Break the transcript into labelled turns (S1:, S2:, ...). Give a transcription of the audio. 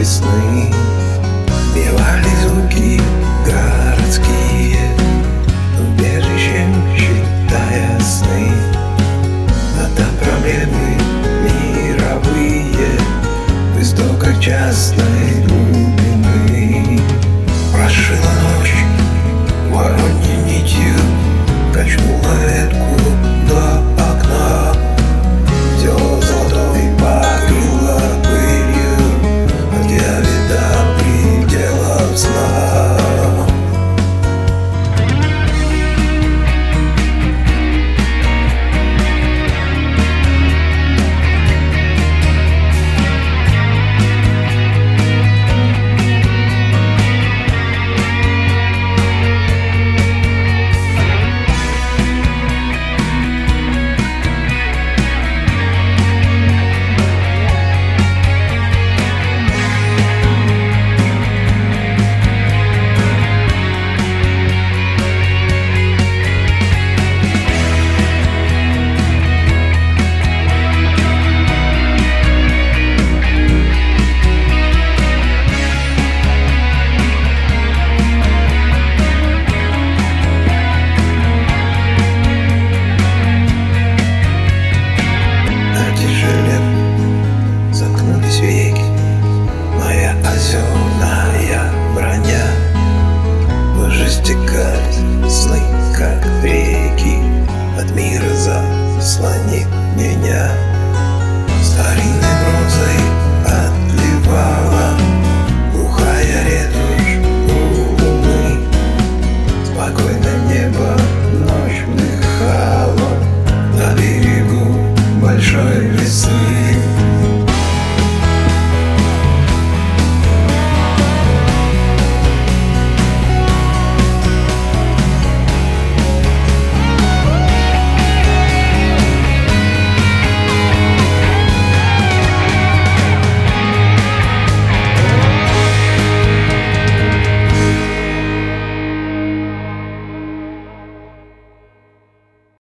S1: весны. Бивали звуки городские, убежищем считая сны. А там проблемы мировые в истоках частной глубины. Прошила ночь вороньей нитью, качнула ветку до окна. Все золотой покрыло пылью, от я вида пределов сна. Веки, моя озерная броня, уже стекают сны, как реки, от мира заслони меня.